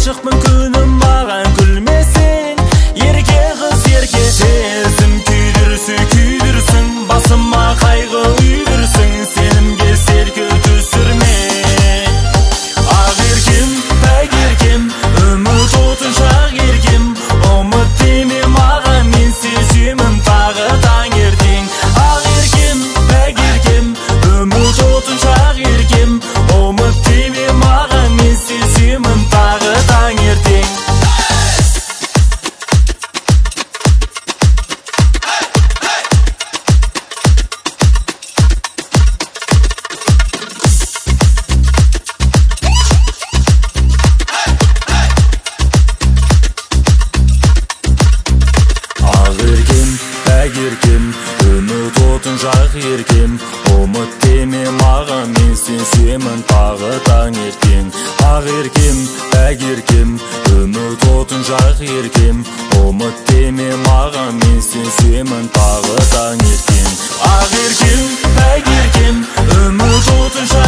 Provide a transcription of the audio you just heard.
Aşıqмын күнім маған күлмесең. Ерке қыз ерке, сезім күйдірсің, басыма қайғы үйдірсің, сенімге селкеу түсірме. Ақ еркем, пәк еркем, үміт отын шақ еркем, ұмыт деме маған, мен сеземін тағы таңертең. Ақ еркем, пәк еркем, үміт отын шақ еркем, ұмыт деме маған, мен сеземін тағы таңертең. Еркем, үміт отын жақ еркем, ұмыт деме маған, мен сенсемін тағы таңертең. Ақ еркем, пәк еркем, үміт отын жақ еркем, ұмыт деме маған, мен сенсемін тағы таңертең. Ақ еркем, пәк еркем, үміт отын жақ